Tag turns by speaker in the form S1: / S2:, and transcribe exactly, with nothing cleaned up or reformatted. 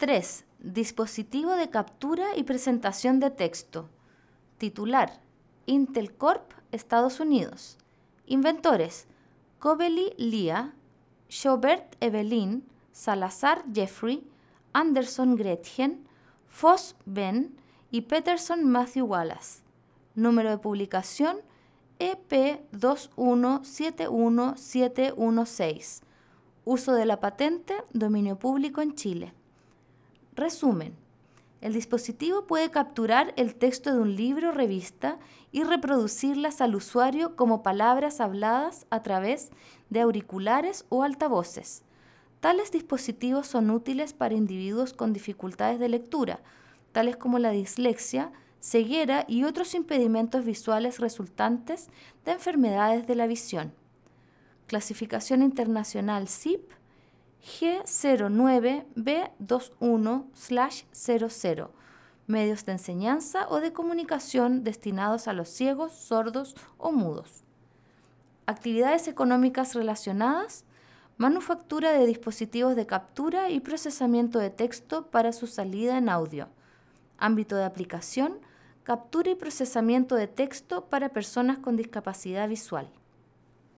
S1: tres. Dispositivo de captura y presentación de texto. Titular: Intel Corp, Estados Unidos. Inventores: Covelli Lia, Schaubert Evelyn, Salazar Jeffrey, Anderson Gretchen, Foss Ben y Peterson Matthew Wallace. Número de publicación: E P dos uno siete uno siete uno seis. Uso de la patente: dominio público en Chile. Resumen: el dispositivo puede capturar el texto de un libro o revista y reproducirlas al usuario como palabras habladas a través de auriculares o altavoces. Tales dispositivos son útiles para individuos con dificultades de lectura, tales como la dislexia, ceguera y otros impedimentos visuales resultantes de enfermedades de la visión. Clasificación internacional S I P G cero nueve B veintiuno cero cero. Medios de enseñanza o de comunicación destinados a los ciegos, sordos o mudos. Actividades económicas relacionadas: manufactura de dispositivos de captura y procesamiento de texto para su salida en audio. Ámbito de aplicación: captura y procesamiento de texto para personas con discapacidad visual.